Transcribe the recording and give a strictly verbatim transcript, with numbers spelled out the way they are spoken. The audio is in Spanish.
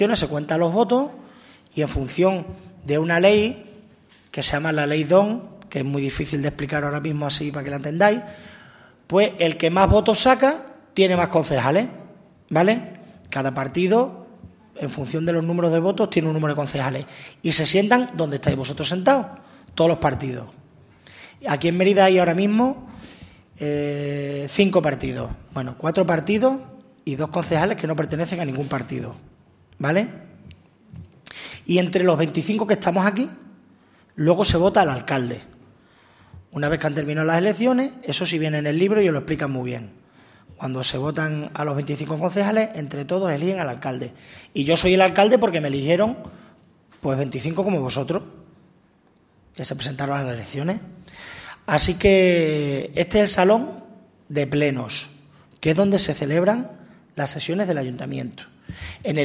se cuentan los votos y en función de una ley que se llama la ley D O N, que es muy difícil de explicar ahora mismo así para que la entendáis, pues el que más votos saca tiene más concejales, ¿vale? Cada partido, en función de los números de votos, tiene un número de concejales y se sientan donde estáis vosotros sentados, todos los partidos. Aquí en Mérida hay ahora mismo eh, cinco partidos, bueno, cuatro partidos y dos concejales que no pertenecen a ningún partido, ¿vale? Y entre los veinticinco que estamos aquí, luego se vota al alcalde. Una vez que han terminado las elecciones, eso sí viene en el libro y os lo explican muy bien. Cuando se votan a los veinticinco concejales, entre todos eligen al alcalde. Y yo soy el alcalde porque me eligieron pues veinticinco como vosotros, que se presentaron a las elecciones. Así que este es el salón de plenos, que es donde se celebran las sesiones del ayuntamiento. En el